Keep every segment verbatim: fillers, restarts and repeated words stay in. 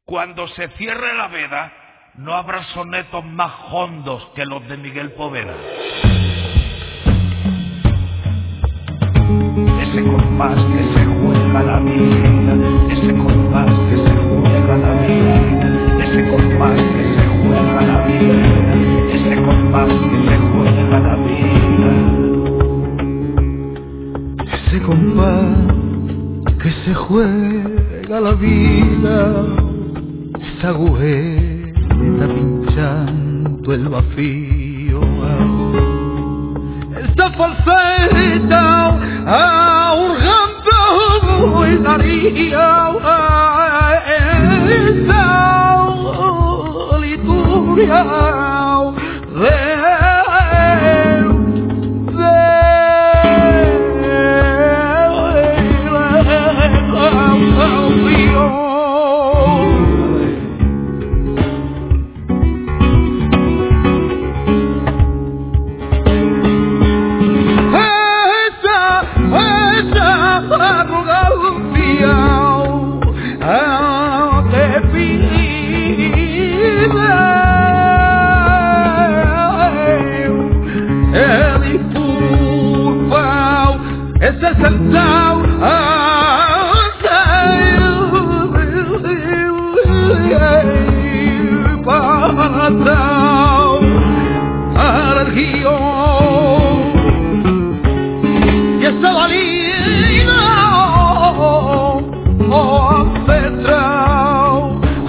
Cuando se cierre la veda, no habrá sonetos más hondos que los de Miguel Poveda. Ese compás que se juega la vida, ese compás que se juega la vida, ese compás que se juega la vida, ese compás que se juega la vida. Ese compás que se juega la vida, esa agujeta pinchando el vacío, esa falseta ahorcando el darío, esa liturgia de ese sentado para el guión y esa valina ancestral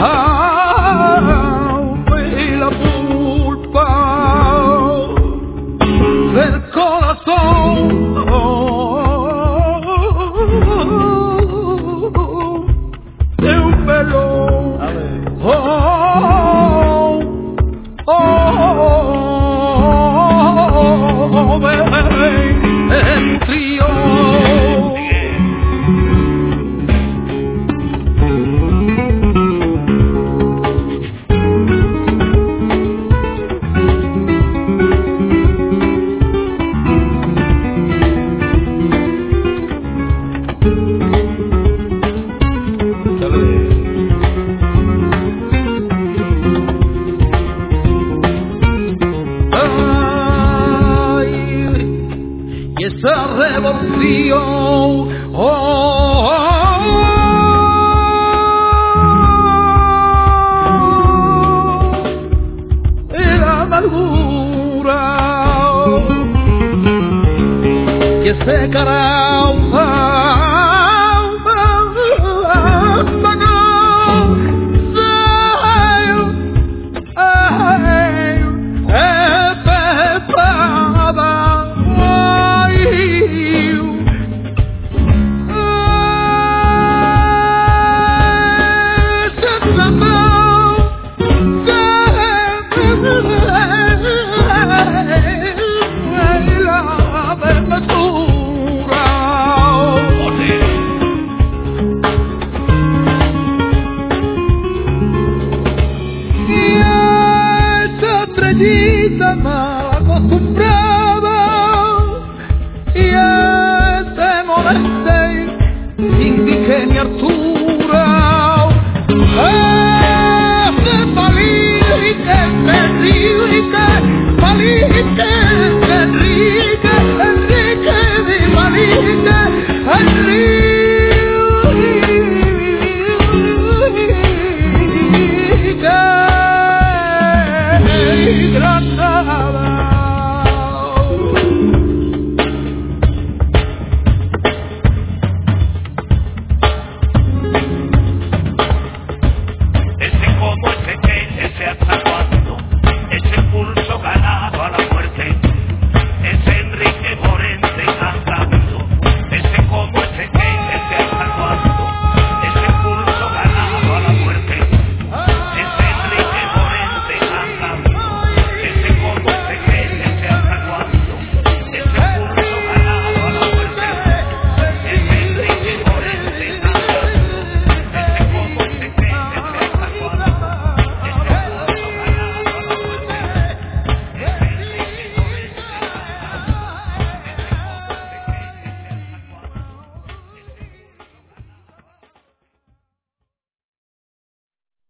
y la pulpa del corazón de un melón. Oh, oh, oh, ven, en trío. Esa revolución, oh, oh, oh, la amargura, y ese carácter